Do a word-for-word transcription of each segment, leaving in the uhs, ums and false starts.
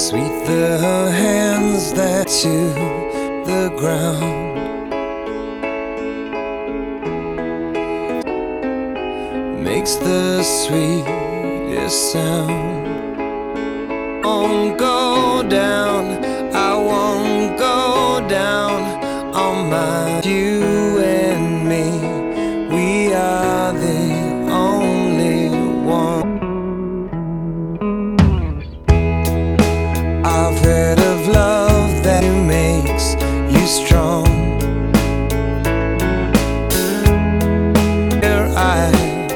Sweet the hands that to the ground, makes the sweetest sound. Won't go down, I won't go down on my. You and me, we are the only one. I've heard of love that makes you strong. Here I,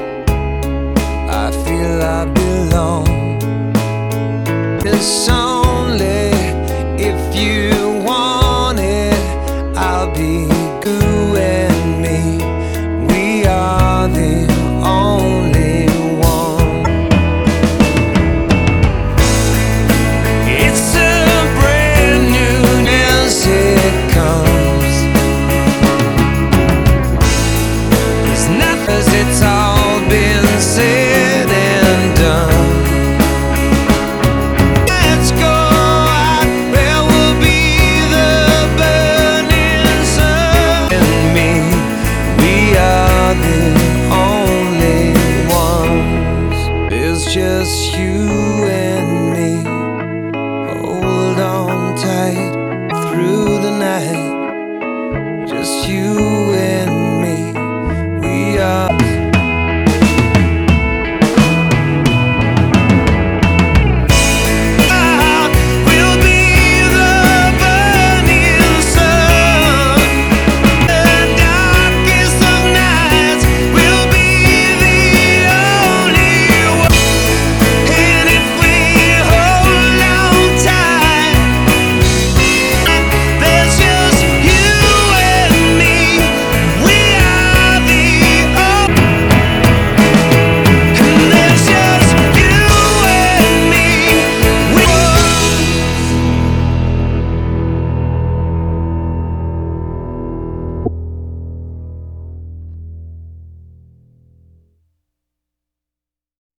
I feel I belong. It's only if you want it, I'll be you and me. We are the only one. It's a brand new as it comes. It's not as it's all been said and done. Just you and me, hold on tight through the night. Just you